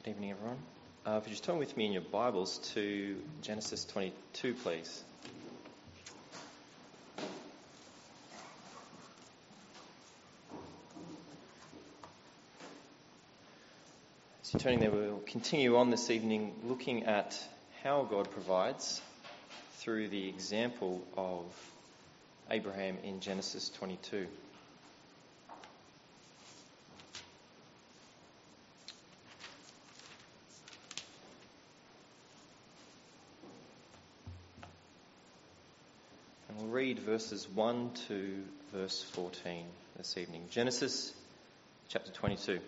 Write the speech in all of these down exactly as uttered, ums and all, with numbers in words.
Good evening, everyone. Uh, if you just turn with me in your Bibles to Genesis twenty-two, please. As you're turning there, we'll continue on this evening looking at how God provides through the example of Abraham in Genesis twenty-two. We'll read verses one to verse fourteen this evening. Genesis chapter twenty-two.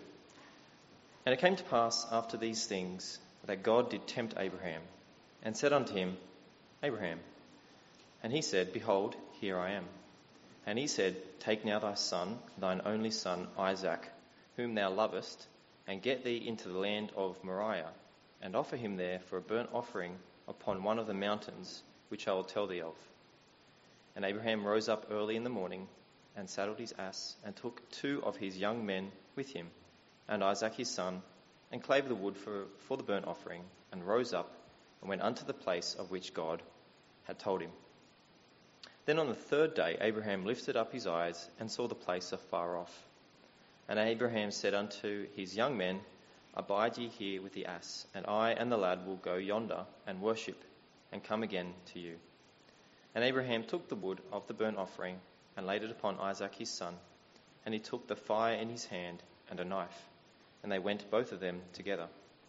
And it came to pass after these things that God did tempt Abraham, and said unto him, Abraham. And he said, Behold, here I am. And he said, Take now thy son, thine only son Isaac, whom thou lovest, and get thee into the land of Moriah, and offer him there for a burnt offering upon one of the mountains which I will tell thee of. And Abraham rose up early in the morning, and saddled his ass, and took two of his young men with him, and Isaac his son, and clave the wood for, for the burnt offering, and rose up, and went unto the place of which God had told him. Then on the third day Abraham lifted up his eyes, and saw the place afar off. And Abraham said unto his young men, Abide ye here with the ass, and I and the lad will go yonder, and worship, and come again to you. And Abraham took the wood of the burnt offering, and laid it upon Isaac his son. And he took the fire in his hand, and a knife. And they went both of them together.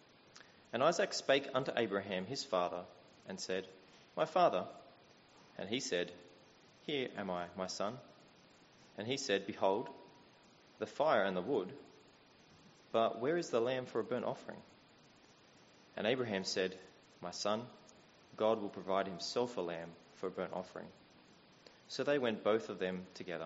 And Isaac spake unto Abraham his father, and said, My father. And he said, Here am I, my son. And he said, Behold, the fire and the wood, but where is the lamb for a burnt offering? And Abraham said, My son, God will provide himself a lamb for a burnt offering. So they went both of them together.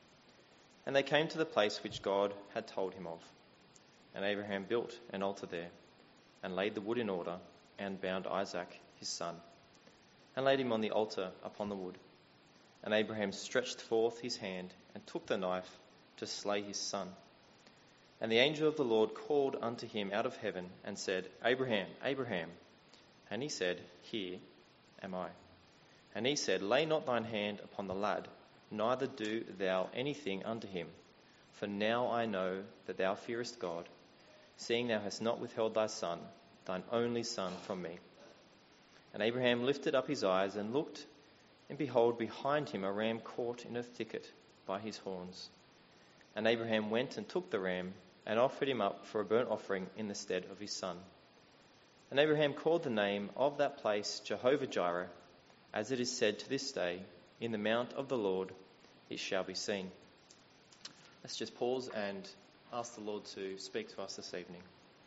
And they came to the place which God had told him of. And Abraham built an altar there, and laid the wood in order, and bound Isaac his son, and laid him on the altar upon the wood. And Abraham stretched forth his hand, and took the knife to slay his son. And the angel of the Lord called unto him out of heaven, and said, Abraham, Abraham. And he said, Here am I. And he said, Lay not thine hand upon the lad, neither do thou anything unto him. For now I know that thou fearest God, seeing thou hast not withheld thy son, thine only son, from me. And Abraham lifted up his eyes and looked, and behold, behind him a ram caught in a thicket by his horns. And Abraham went and took the ram, and offered him up for a burnt offering in the stead of his son. And Abraham called the name of that place Jehovah-Jireh, as it is said to this day, In the mount of the Lord it shall be seen. Let's just pause and ask the Lord to speak to us this evening.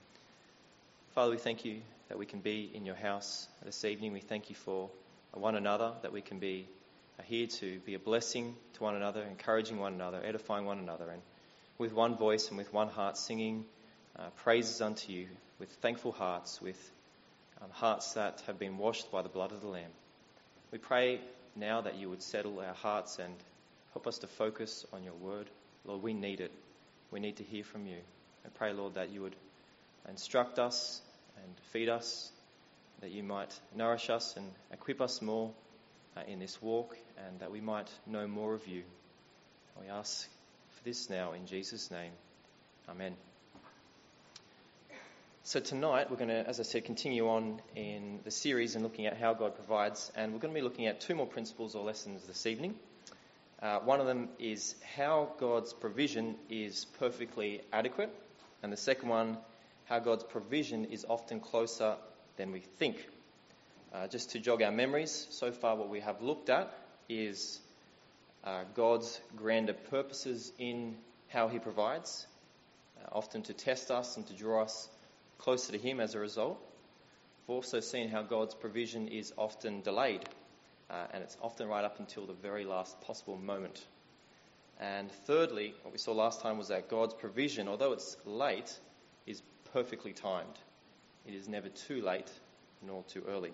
Father, we thank you that we can be in your house this evening. We thank you for one another, that we can be here to be a blessing to one another, encouraging one another, edifying one another, and with one voice and with one heart singing uh, praises unto you, with thankful hearts, with um, hearts that have been washed by the blood of the Lamb. We pray now that you would settle our hearts and help us to focus on your word. Lord, we need it. We need to hear from you. I pray, Lord, that you would instruct us and feed us, that you might nourish us and equip us more uh, in this walk, and that we might know more of you. We ask for this now in Jesus' name. Amen. So tonight we're going to, as I said, continue on in the series and looking at how God provides, and we're going to be looking at two more principles or lessons this evening. Uh, one of them is how God's provision is perfectly adequate, and the second one, how God's provision is often closer than we think. Uh, just to jog our memories, so far what we have looked at is uh, God's grander purposes in how he provides, uh, often to test us and to draw us closer to him as a result. We've also seen how God's provision is often delayed, uh, and it's often right up until the very last possible moment. And thirdly, what we saw last time was that God's provision, although it's late, is perfectly timed. It is never too late nor too early.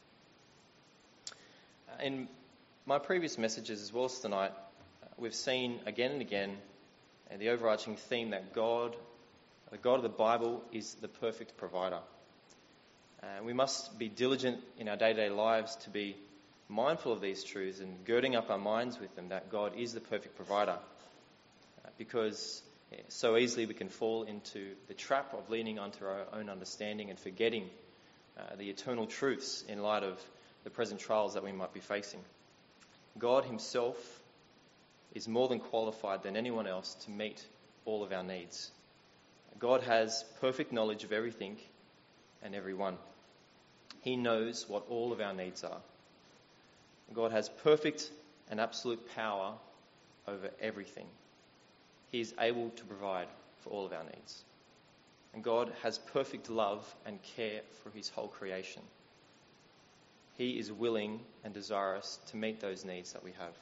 Uh, in my previous messages as well as tonight, uh, we've seen again and again uh, the overarching theme that God The God of the Bible is the perfect provider. And we must be diligent in our day-to-day lives to be mindful of these truths and girding up our minds with them, that God is the perfect provider. Uh, because so easily we can fall into the trap of leaning onto our own understanding and forgetting uh, the eternal truths in light of the present trials that we might be facing. God himself is more than qualified than anyone else to meet all of our needs. God has perfect knowledge of everything and everyone. He knows what all of our needs are. God has perfect and absolute power over everything. He is able to provide for all of our needs. And God has perfect love and care for his whole creation. He is willing and desirous to meet those needs that we have.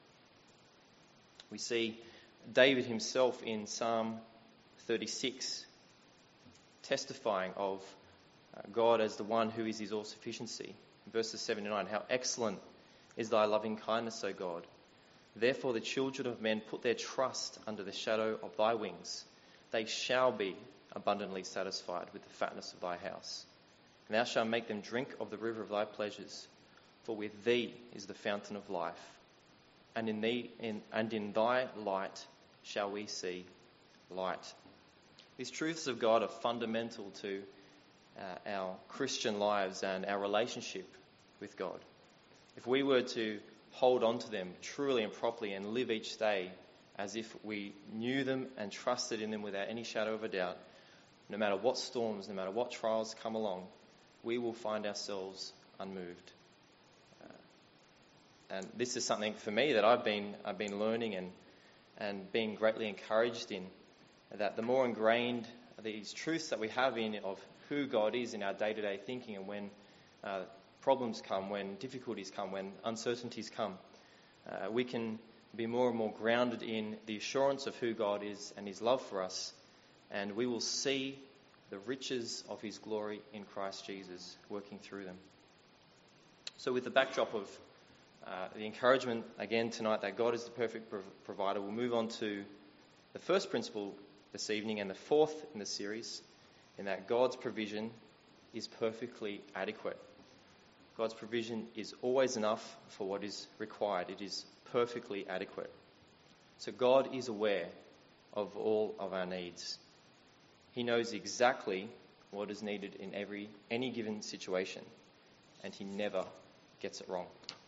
We see David himself in Psalm thirty-six testifying of God as the one who is his all-sufficiency. Verses seven to nine, how excellent is thy loving kindness, O God. Therefore the children of men put their trust under the shadow of thy wings. They shall be abundantly satisfied with the fatness of thy house. And thou shalt make them drink of the river of thy pleasures. For with thee is the fountain of life. And in thee, in, and in thy light shall we see light. These truths of God are fundamental to uh, our Christian lives and our relationship with God. If we were to hold on to them truly and properly and live each day as if we knew them and trusted in them without any shadow of a doubt, no matter what storms, no matter what trials come along, we will find ourselves unmoved. Uh, and this is something for me that I've been I've been learning and and being greatly encouraged in, that the more ingrained these truths that we have in of who God is in our day-to-day thinking, and when uh, problems come, when difficulties come, when uncertainties come, uh, we can be more and more grounded in the assurance of who God is and his love for us, and we will see the riches of his glory in Christ Jesus working through them. So with the backdrop of uh, the encouragement again tonight that God is the perfect prov- provider, we'll move on to the first principle this evening and the fourth in the series, in that God's provision is perfectly adequate. God's provision is always enough for what is required. It is perfectly adequate. So God is aware of all of our needs. He knows exactly what is needed in every any given situation, and he never gets it wrong.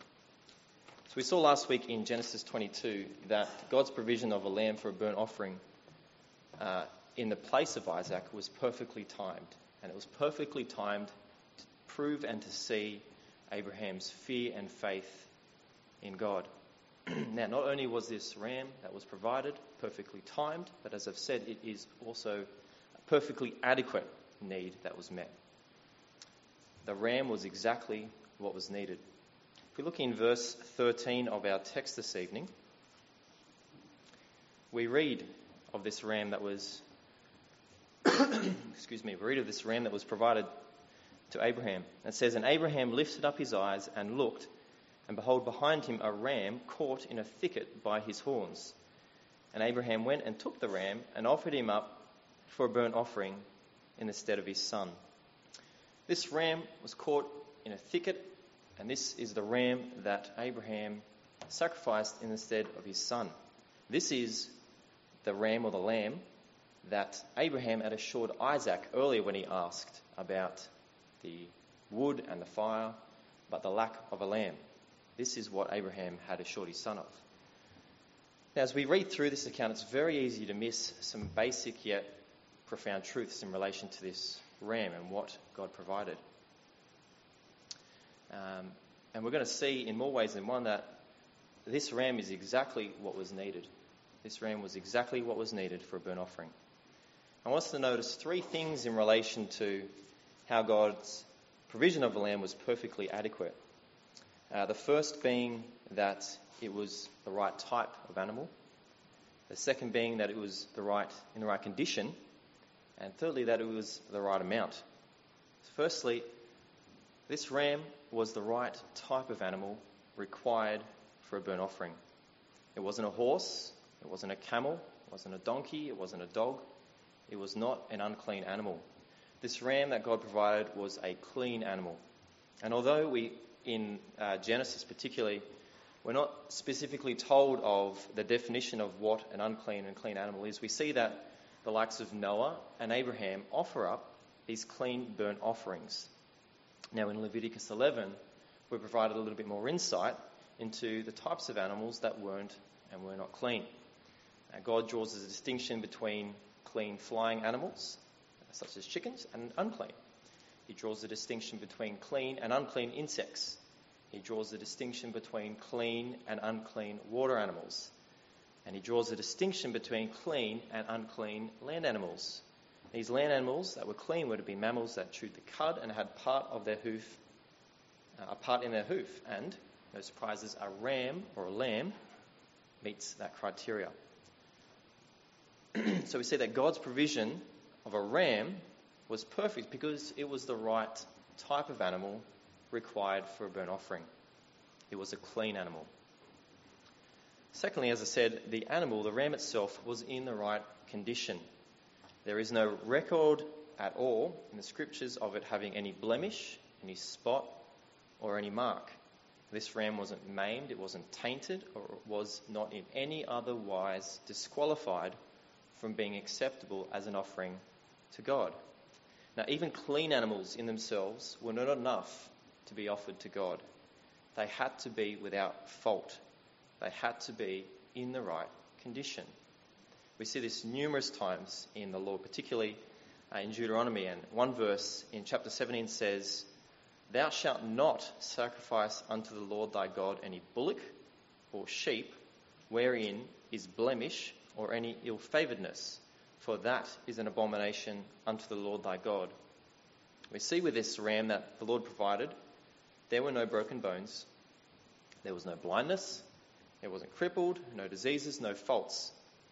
So we saw last week in Genesis twenty-two that God's provision of a lamb for a burnt offering uh, in the place of Isaac was perfectly timed, and it was perfectly timed to prove and to see Abraham's fear and faith in God. Now, not only was this ram that was provided perfectly timed, but as I've said, it is also a perfectly adequate need that was met. The ram was exactly what was needed. If we look in verse thirteen of our text this evening, we read of this ram that was, excuse me, we read of this ram that was provided to Abraham. It says, and Abraham lifted up his eyes and looked, and behold, behind him a ram caught in a thicket by his horns. And Abraham went and took the ram and offered him up for a burnt offering in the stead of his son. This ram was caught in a thicket, and this is the ram that Abraham sacrificed in the stead of his son. This is the ram or the lamb that Abraham had assured Isaac earlier when he asked about the wood and the fire, but the lack of a lamb. This is what Abraham had assured his son of. Now, as we read through this account, it's very easy to miss some basic yet profound truths in relation to this ram and what God provided. Um, and we're going to see in more ways than one that this ram is exactly what was needed. This ram was exactly what was needed for a burnt offering. I want us to notice three things in relation to how God's provision of a lamb was perfectly adequate. Uh, the first being that it was the right type of animal. The second being that it was the right in the right condition. And thirdly, that it was the right amount. Firstly, this ram was the right type of animal required for a burnt offering. It wasn't a horse, it wasn't a camel, it wasn't a donkey, it wasn't a dog. It was not an unclean animal. This ram that God provided was a clean animal. And although we, in uh, Genesis particularly, we're not specifically told of the definition of what an unclean and clean animal is, we see that the likes of Noah and Abraham offer up these clean burnt offerings. Now in Leviticus eleven, we're provided a little bit more insight into the types of animals that weren't and were not clean. Now, God draws a distinction between clean flying animals, such as chickens, and unclean. He draws a distinction between clean and unclean insects. He draws a distinction between clean and unclean water animals. And he draws a distinction between clean and unclean land animals. These land animals that were clean were to be mammals that chewed the cud and had part of their hoof, uh, a part in their hoof. And, no surprises, a ram or a lamb meets that criteria. So we see that God's provision of a ram was perfect because it was the right type of animal required for a burnt offering. It was a clean animal. Secondly, as I said, the animal, the ram itself, was in the right condition. There is no record at all in the scriptures of it having any blemish, any spot, or any mark. This ram wasn't maimed, it wasn't tainted, or it was not in any other wise disqualified from being acceptable as an offering to God. Now, even clean animals in themselves were not enough to be offered to God. They had to be without fault. They had to be in the right condition. We see this numerous times in the law, particularly uh, in Deuteronomy. And one verse in chapter seventeen says, "Thou shalt not sacrifice unto the Lord thy God any bullock or sheep wherein is blemish or any ill-favouredness, for that is an abomination unto the Lord thy God." We see with this ram that the Lord provided, there were no broken bones, there was no blindness, it wasn't crippled, no diseases, no faults.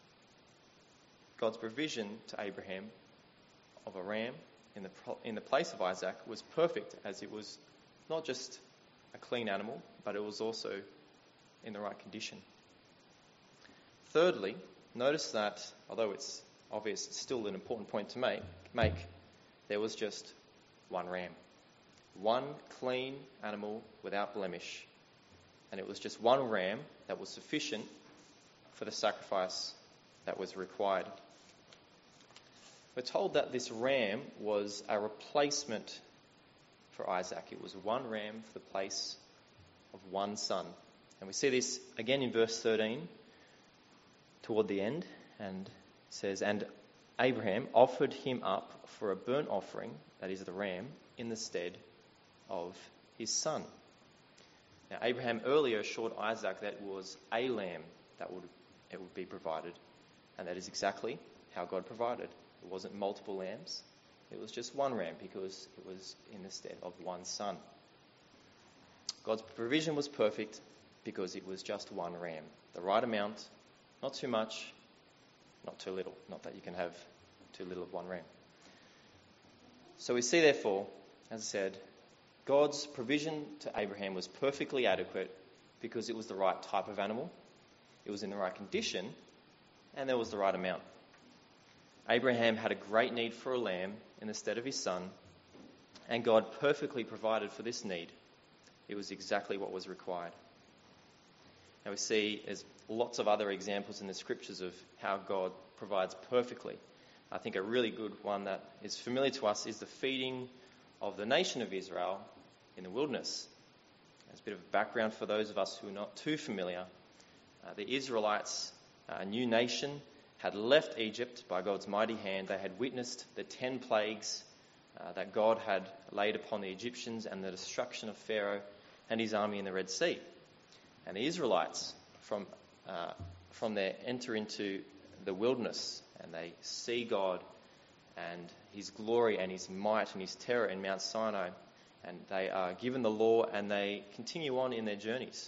God's provision to Abraham of a ram in the in the place of Isaac was perfect, as it was not just a clean animal, but it was also in the right condition. Thirdly, notice that, although it's obvious, it's still an important point to make, make there was just one ram. One clean animal without blemish. And it was just one ram that was sufficient for the sacrifice that was required. We're told that this ram was a replacement for Isaac. It was one ram for the place of one son. And we see this again in verse thirteen, toward the end, and it says, "And Abraham offered him up for a burnt offering," that is the ram, "in the stead of his son." Now, Abraham earlier assured Isaac that it was a lamb that would it would be provided, and that is exactly how God provided. It wasn't multiple lambs, it was just one ram because it was in the stead of one son. God's provision was perfect because it was just one ram, the right amount, not too much, not too little. Not that you can have too little of one ram. So we see, therefore, as I said, God's provision to Abraham was perfectly adequate because it was the right type of animal, it was in the right condition, and there was the right amount. Abraham had a great need for a lamb in the stead of his son, and God perfectly provided for this need. It was exactly what was required. Now we see there's lots of other examples in the scriptures of how God provides perfectly. I think a really good one that is familiar to us is the feeding of the nation of Israel in the wilderness. As a bit of background for those of us who are not too familiar, uh, the Israelites, a new nation, had left Egypt by God's mighty hand. They had witnessed the ten plagues uh, that God had laid upon the Egyptians and the destruction of Pharaoh and his army in the Red Sea. And the Israelites, from uh, from there, enter into the wilderness and they see God and his glory and his might and his terror in Mount Sinai. And they are given the law and they continue on in their journeys.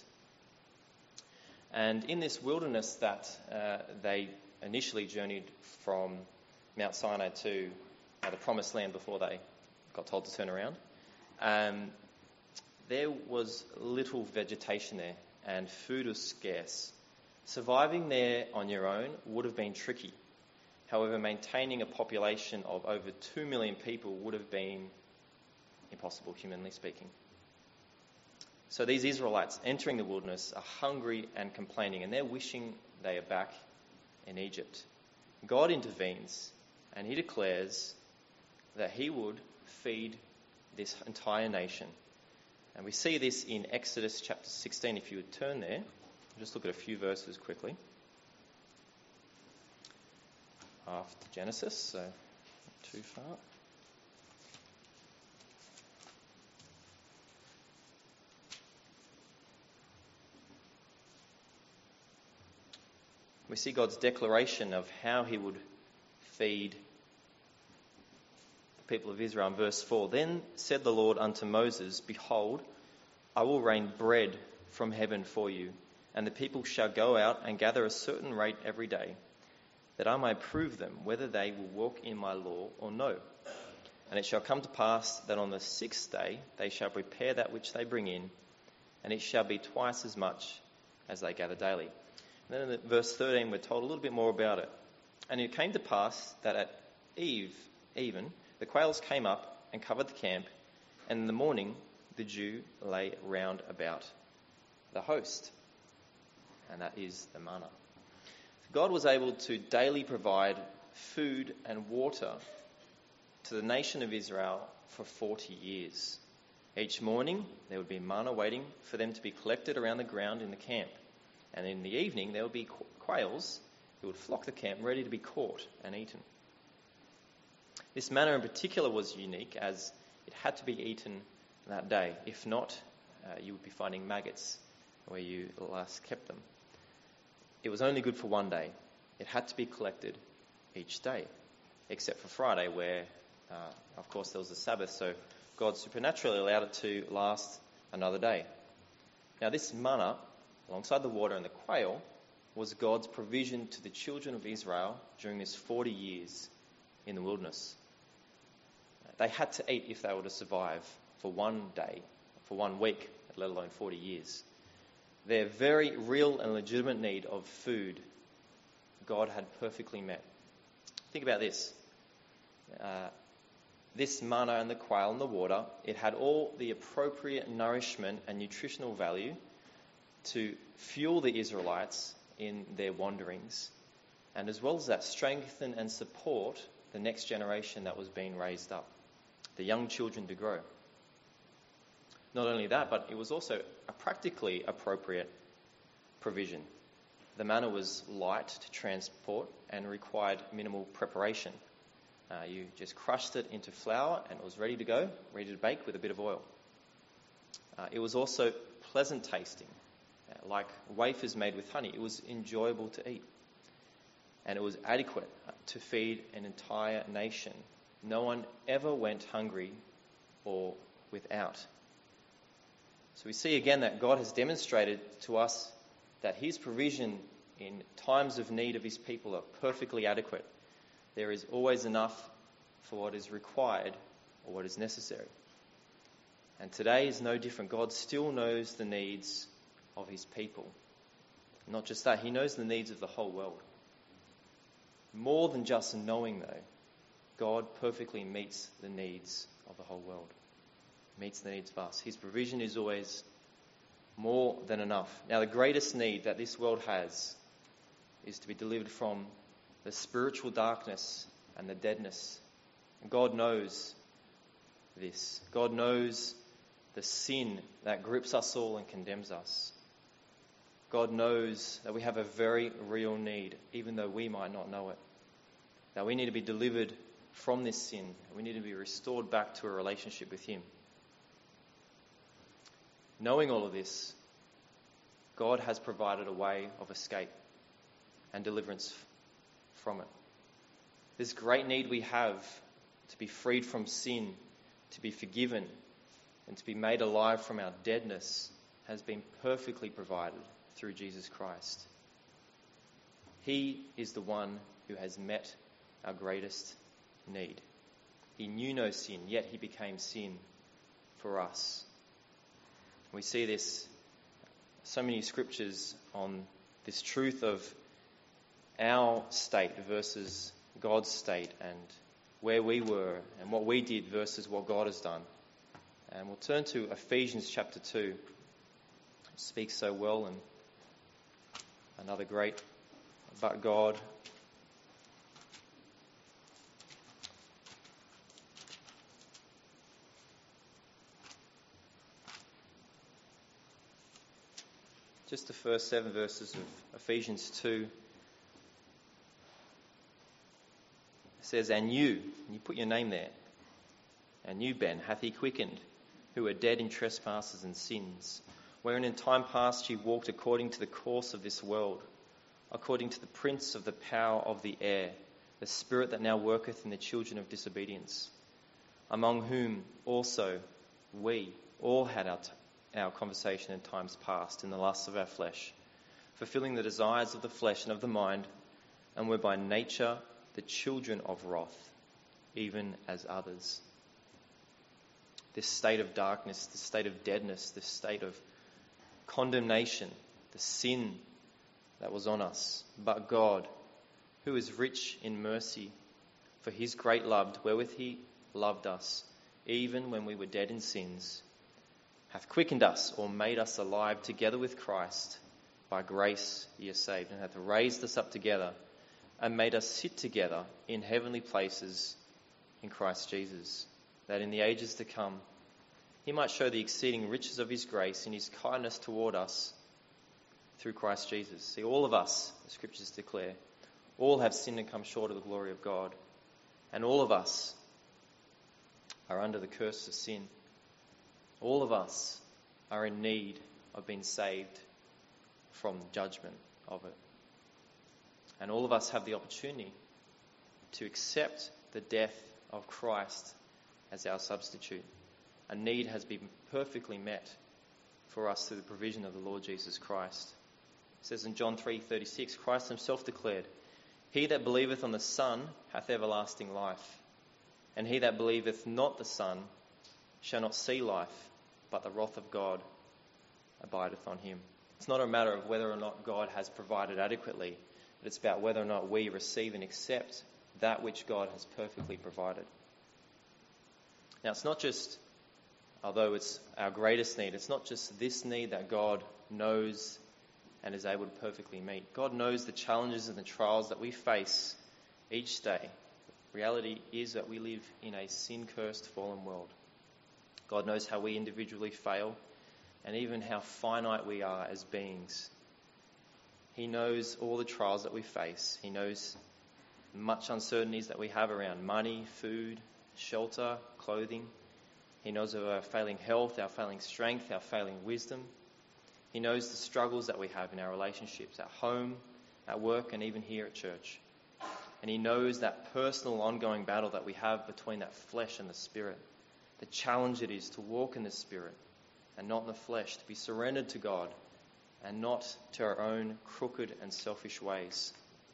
And in this wilderness that uh, they initially journeyed from Mount Sinai to uh, the Promised Land before they got told to turn around, um, there was little vegetation there and food was scarce. Surviving there on your own would have been tricky. However, maintaining a population of over two million people would have been impossible, humanly speaking. So these Israelites entering the wilderness are hungry and complaining, and they're wishing they are back in Egypt. God intervenes, and he declares that he would feed this entire nation. And we see this in Exodus chapter sixteen. If you would turn there, I'll just look at a few verses quickly. After Genesis, so not too far. We see God's declaration of how he would feed the people of Israel in verse four. Then said the Lord unto Moses, Behold, I will rain bread from heaven for you, and the people shall go out and gather a certain rate every day, that I may prove them whether they will walk in my law or no. And it shall come to pass that on the sixth day they shall prepare that which they bring in, and it shall be twice as much as they gather daily. And then in verse thirteen, we're told a little bit more about it. And it came to pass that at eve, even, the quails came up and covered the camp, and in the morning the dew lay round about the host. And that is the manna. God was able to daily provide food and water to the nation of Israel for forty years. Each morning there would be manna waiting for them to be collected around the ground in the camp. And in the evening, there would be quails who would flock the camp ready to be caught and eaten. This manna in particular was unique as it had to be eaten that day. If not, uh, you would be finding maggots where you last kept them. It was only good for one day. It had to be collected each day, except for Friday where, uh, of course, there was a Sabbath. So God supernaturally allowed it to last another day. Now this manna, alongside the water and the quail, was God's provision to the children of Israel during this forty years in the wilderness. They had to eat if they were to survive for one day, for one week, let alone forty years. Their very real and legitimate need of food, God had perfectly met. Think about this. Uh, this manna and the quail and the water, it had all the appropriate nourishment and nutritional value to fuel the Israelites in their wanderings, and as well as that, strengthen and support the next generation that was being raised up, the young children to grow. Not only that, but it was also a practically appropriate provision. The manna was light to transport and required minimal preparation. Uh, you just crushed it into flour and it was ready to go, ready to bake with a bit of oil. Uh, it was also pleasant tasting. Like wafers made with honey. It was enjoyable to eat. And it was adequate to feed an entire nation. No one ever went hungry or without. So we see again that God has demonstrated to us that his provision in times of need of his people are perfectly adequate. There is always enough for what is required or what is necessary. And today is no different. God still knows the needs of his people. Not just that, he knows the needs of the whole world. More than just knowing, though, God perfectly meets the needs of the whole world. Meets the needs of us. His provision is always more than enough. Now, the greatest need that this world has is to be delivered from the spiritual darkness and the deadness. And God knows this. God knows the sin that grips us all and condemns us. God knows that we have a very real need, even though we might not know it. That we need to be delivered from this sin. We need to be restored back to a relationship with him. Knowing all of this, God has provided a way of escape and deliverance from it. This great need we have to be freed from sin, to be forgiven, and to be made alive from our deadness has been perfectly provided through Jesus Christ. He is the one who has met our greatest need. He knew no sin, yet he became sin for us. We see this, so many scriptures on this truth of our state versus God's state and where we were and what we did versus what God has done. And we'll turn to Ephesians chapter two. It speaks so well, and another great but God. Just the first seven verses of Ephesians two. It says, "And you," and you put your name there, "and you, Ben, hath he quickened, who were dead in trespasses and sins, wherein in time past ye walked according to the course of this world, according to the prince of the power of the air, the spirit that now worketh in the children of disobedience, among whom also we all had our, t- our conversation in times past in the lusts of our flesh, fulfilling the desires of the flesh and of the mind, and were by nature the children of wrath, even as others." This state of darkness, this state of deadness, this state of condemnation, the sin that was on us. But God, who is rich in mercy, for his great love wherewith he loved us, even when we were dead in sins, hath quickened us or made us alive together with Christ. By grace ye are saved, and hath raised us up together and made us sit together in heavenly places in Christ Jesus, that in the ages to come he might show the exceeding riches of his grace in his kindness toward us through Christ Jesus. See, all of us, the scriptures declare, all have sinned and come short of the glory of God. And all of us are under the curse of sin. All of us are in need of being saved from the judgment of it. And all of us have the opportunity to accept the death of Christ as our substitute. A need has been perfectly met for us through the provision of the Lord Jesus Christ. It says in John three thirty-six, Christ himself declared, "He that believeth on the Son hath everlasting life, and he that believeth not the Son shall not see life, but the wrath of God abideth on him." It's not a matter of whether or not God has provided adequately, but it's about whether or not we receive and accept that which God has perfectly provided. Now, it's not just, although it's our greatest need, it's not just this need that God knows and is able to perfectly meet. God knows the challenges and the trials that we face each day. Reality is that we live in a sin-cursed, fallen world. God knows how we individually fail and even how finite we are as beings. He knows all the trials that we face. He knows much uncertainties that we have around money, food, shelter, clothing. He knows of our failing health, our failing strength, our failing wisdom. He knows the struggles that we have in our relationships, at home, at work, and even here at church. And he knows that personal ongoing battle that we have between that flesh and the spirit. The challenge it is to walk in the spirit and not in the flesh, to be surrendered to God and not to our own crooked and selfish ways.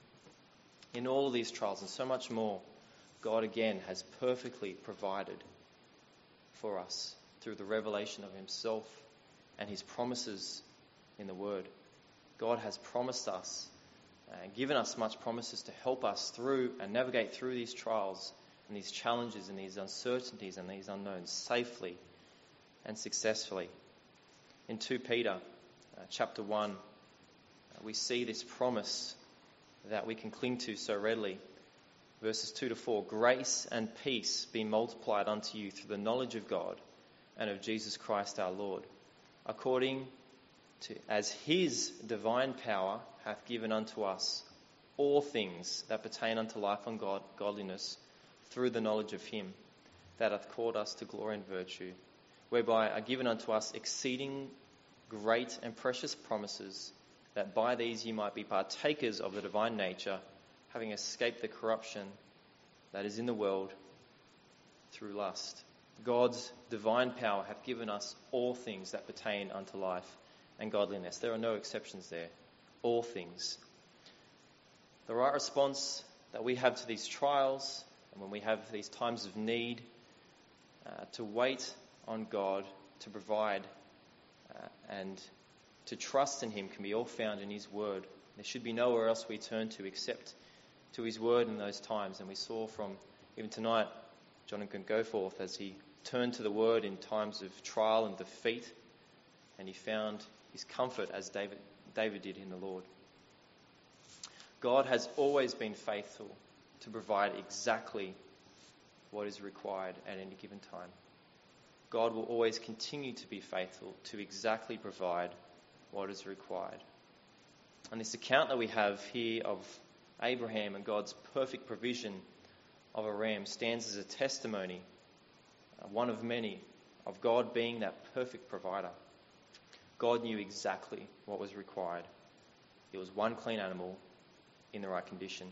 In all of these trials and so much more, God again has perfectly provided for us through the revelation of himself and his promises in the Word. God has promised us and given us much promises to help us through and navigate through these trials and these challenges and these uncertainties and these unknowns safely and successfully. In Second Peter uh, chapter one, uh, we see this promise that we can cling to so readily. Verses two to four, "Grace and peace be multiplied unto you through the knowledge of God and of Jesus Christ our Lord, according to as his divine power hath given unto us all things that pertain unto life and God, godliness, through the knowledge of him that hath called us to glory and virtue, whereby are given unto us exceeding great and precious promises, that by these ye might be partakers of the divine nature, having escaped the corruption that is in the world through lust." God's divine power hath given us all things that pertain unto life and godliness. There are no exceptions there. All things. The right response that we have to these trials and when we have these times of need, uh, to wait on God to provide uh, and to trust in him can be all found in his word. There should be nowhere else we turn to except to his word in those times. And we saw from even tonight, Jonathan Goforth, as he turned to the word in times of trial and defeat, and he found his comfort as David, David did in the Lord. God has always been faithful to provide exactly what is required at any given time. God will always continue to be faithful to exactly provide what is required. And this account that we have here of Abraham and God's perfect provision of a ram stands as a testimony, uh, one of many, of God being that perfect provider. God knew exactly what was required. It was one clean animal in the right condition.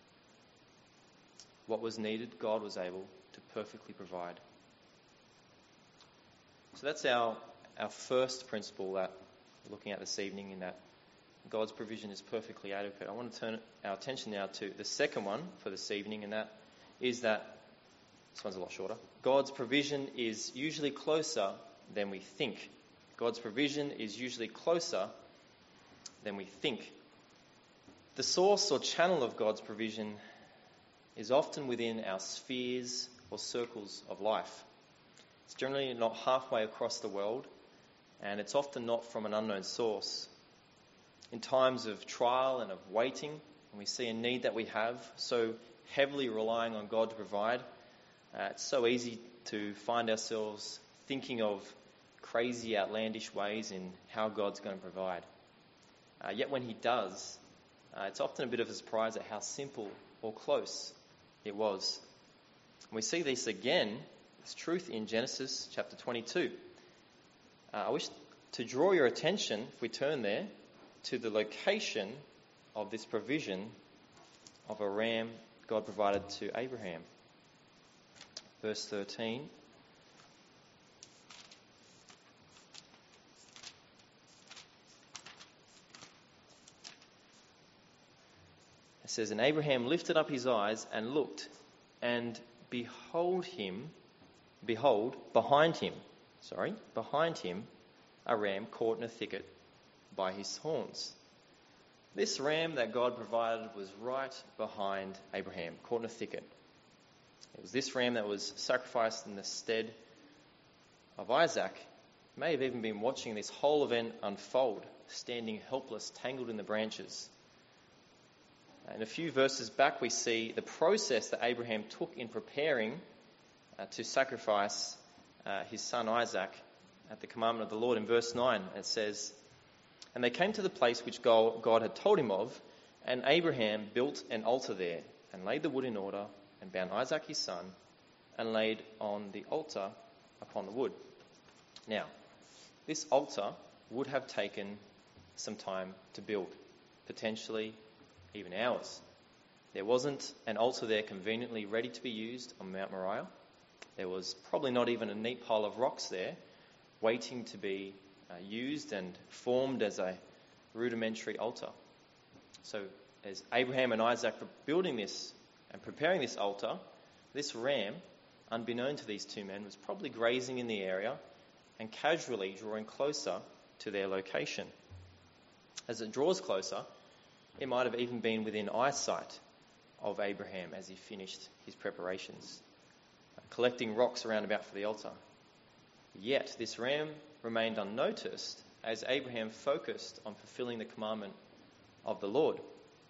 What was needed, God was able to perfectly provide. So that's our, our first principle that we're looking at this evening, in that God's provision is perfectly adequate. I want to turn our attention now to the second one for this evening, and that is that, this one's a lot shorter, God's provision is usually closer than we think. God's provision is usually closer than we think. The source or channel of God's provision is often within our spheres or circles of life. It's generally not halfway across the world, and it's often not from an unknown source. In times of trial and of waiting, when we see a need that we have, so heavily relying on God to provide, uh, it's so easy to find ourselves thinking of crazy, outlandish ways in how God's going to provide. Uh, yet when he does, uh, it's often a bit of a surprise at how simple or close it was. And we see this again, this truth, in Genesis chapter twenty-two. Uh, I wish to draw your attention, if we turn there, to the location of this provision of a ram God provided to Abraham. Verse thirteen. It says, "And Abraham lifted up his eyes and looked, and behold him, behold, behind him, sorry, behind him, a ram caught in a thicket by his horns." This ram that God provided was right behind Abraham, caught in a thicket. It was this ram that was sacrificed in the stead of Isaac. May have even been watching this whole event unfold, standing helpless, tangled in the branches. In a few verses back, we see the process that Abraham took in preparing uh, to sacrifice uh, his son Isaac at the commandment of the Lord. In verse nine, it says, "And they came to the place which God had told him of, and Abraham built an altar there, and laid the wood in order, and bound Isaac his son, and laid on the altar upon the wood." Now, this altar would have taken some time to build, potentially even hours. There wasn't an altar there conveniently ready to be used on Mount Moriah. There was probably not even a neat pile of rocks there waiting to be uh, used and formed as a rudimentary altar. So as Abraham and Isaac were building this and preparing this altar, this ram, unbeknown to these two men, was probably grazing in the area and casually drawing closer to their location. As it draws closer, it might have even been within eyesight of Abraham as he finished his preparations, collecting rocks around about for the altar. Yet this ram remained unnoticed as Abraham focused on fulfilling the commandment of the Lord.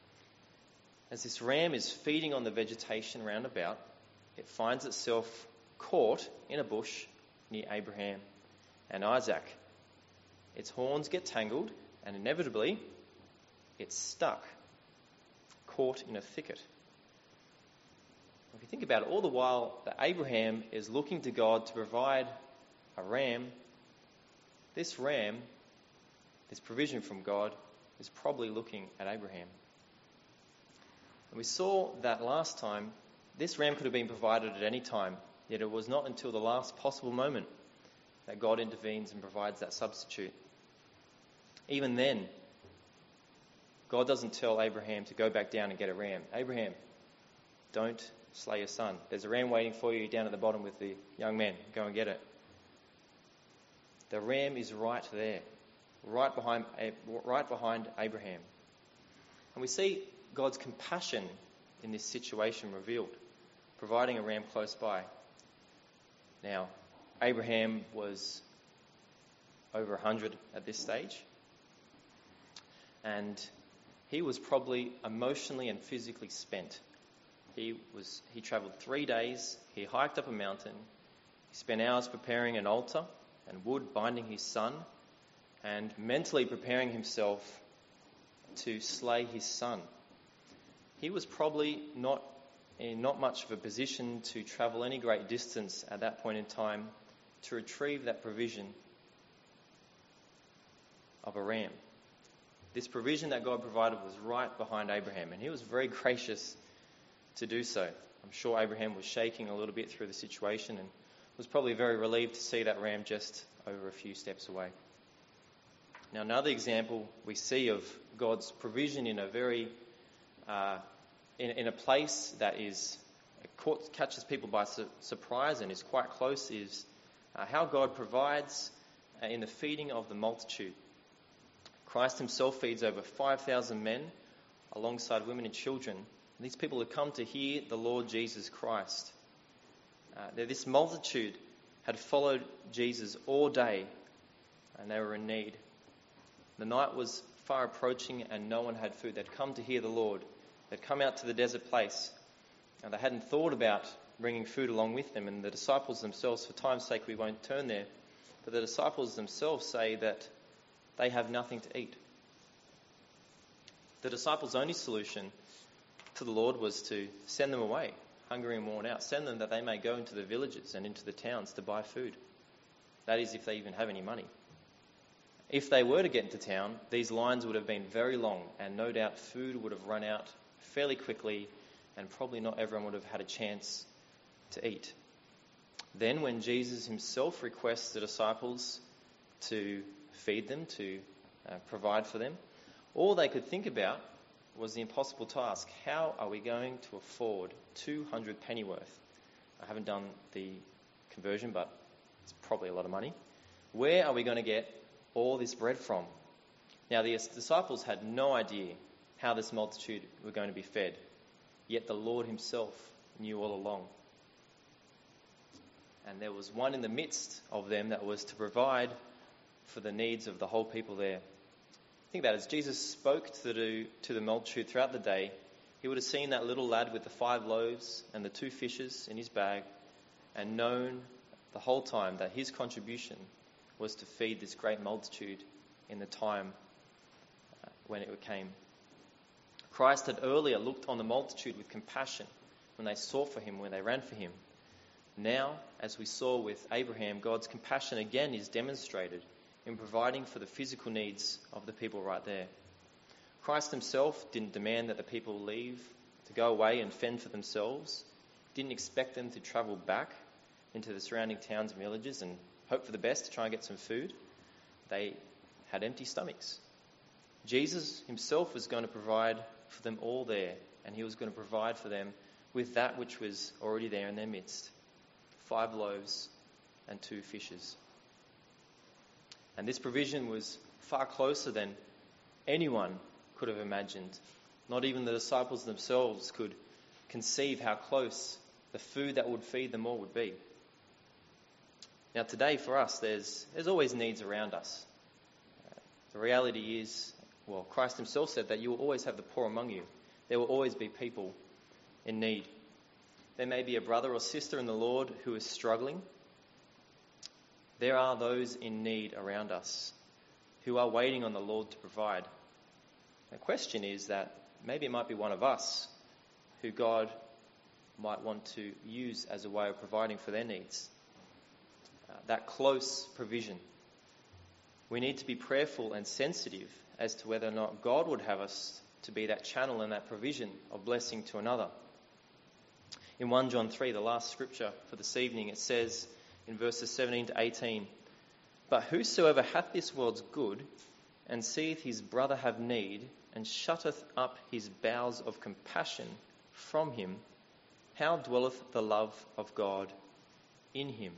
As this ram is feeding on the vegetation round about, it finds itself caught in a bush near Abraham and Isaac. Its horns get tangled, and inevitably it's stuck, caught in a thicket. If you think about it, all the while that Abraham is looking to God to provide a ram, this ram, this provision from God, is probably looking at Abraham. And we saw that last time, this ram could have been provided at any time, yet it was not until the last possible moment that God intervenes and provides that substitute. Even then, God doesn't tell Abraham to go back down and get a ram. Abraham, don't slay your son. There's a ram waiting for you down at the bottom with the young men. Go and get it. The ram is right there, right behind, right behind Abraham. And we see God's compassion in this situation revealed, providing a ram close by. Now, Abraham was over one hundred at this stage, and he was probably emotionally and physically spent. He was he travelled three days, he hiked up a mountain, he spent hours preparing an altar and wood, binding his son, and mentally preparing himself to slay his son. He was probably not in not much of a position to travel any great distance at that point in time to retrieve that provision of a ram. This provision that God provided was right behind Abraham, and he was very gracious to do so. I'm sure Abraham was shaking a little bit through the situation and was probably very relieved to see that ram just over a few steps away. Now, another example we see of God's provision in a very uh, in, in a place that is caught, catches people by su- surprise and is quite close is uh, how God provides uh, in the feeding of the multitude. Christ himself feeds over five thousand men alongside women and children. And these people have come to hear the Lord Jesus Christ. Uh, this multitude had followed Jesus all day, and they were in need. The night was far approaching and no one had food. They'd come to hear the Lord. They'd come out to the desert place, and they hadn't thought about bringing food along with them. And the disciples themselves, for time's sake we won't turn there, but the disciples themselves say that they have nothing to eat. The disciples' only solution to the Lord was to send them away, hungry and worn out. Send them that they may go into the villages and into the towns to buy food. That is, if they even have any money. If they were to get into town, these lines would have been very long, and no doubt food would have run out fairly quickly, and probably not everyone would have had a chance to eat. Then when Jesus himself requests the disciples to feed them, to uh, provide for them, all they could think about was the impossible task. How are we going to afford two hundred pennyworth? I haven't done the conversion, but it's probably a lot of money. Where are we going to get all this bread from? Now, the disciples had no idea how this multitude were going to be fed, yet the Lord himself knew all along. And there was one in the midst of them that was to provide for the needs of the whole people there. Think about it. As Jesus spoke to the, to the multitude throughout the day, he would have seen that little lad with the five loaves and the two fishes in his bag and known the whole time that his contribution was to feed this great multitude in the time uh, when it came. Christ had earlier looked on the multitude with compassion when they sought for him, when they ran for him. Now, as we saw with Abraham, God's compassion again is demonstrated in providing for the physical needs of the people right there. Christ himself didn't demand that the people leave to go away and fend for themselves, didn't expect them to travel back into the surrounding towns and villages and hope for the best to try and get some food. They had empty stomachs. Jesus himself was going to provide for them all there, and he was going to provide for them with that which was already there in their midst. Five loaves and two fishes. And this provision was far closer than anyone could have imagined. Not even the disciples themselves could conceive how close the food that would feed them all would be. Now today for us, there's there's always needs around us. Uh, the reality is, well, Christ himself said that you will always have the poor among you. There will always be people in need. There may be a brother or sister in the Lord who is struggling. There are those in need around us who are waiting on the Lord to provide. The question is that maybe it might be one of us who God might want to use as a way of providing for their needs. Uh, that close provision. We need to be prayerful and sensitive as to whether or not God would have us to be that channel and that provision of blessing to another. In First John three, the last scripture for this evening, it says in verses seventeen to eighteen, "But whosoever hath this world's good, and seeth his brother have need, and shutteth up his bowels of compassion from him, how dwelleth the love of God in him?"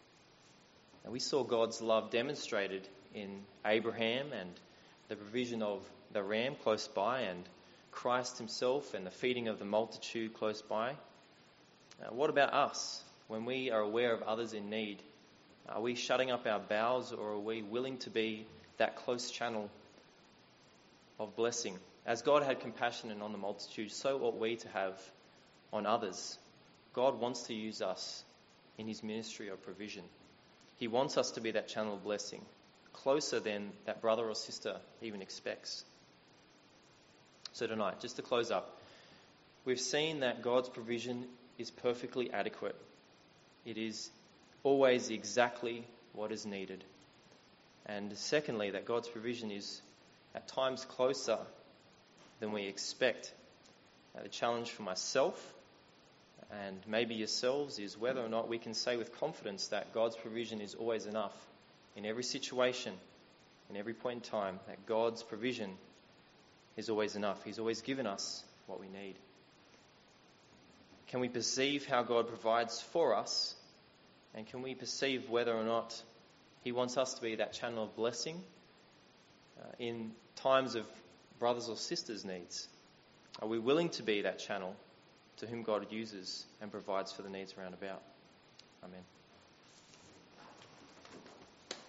Now we saw God's love demonstrated in Abraham and the provision of the ram close by, and Christ himself and the feeding of the multitude close by. Uh, what about us? When we are aware of others in need, are we shutting up our bowels, or are we willing to be that close channel of blessing? As God had compassion on the multitude, so ought we to have on others. God wants to use us in his ministry of provision. He wants us to be that channel of blessing, closer than that brother or sister even expects. So tonight, just to close up, we've seen that God's provision is perfectly adequate. It is always exactly what is needed. And secondly, that God's provision is at times closer than we expect. Now, the challenge for myself and maybe yourselves is whether or not we can say with confidence that God's provision is always enough in every situation, in every point in time, that God's provision is always enough. He's always given us what we need. Can we perceive how God provides for us? And can we perceive whether or not he wants us to be that channel of blessing uh, in times of brothers or sisters' needs? Are we willing to be that channel to whom God uses and provides for the needs around about? Amen.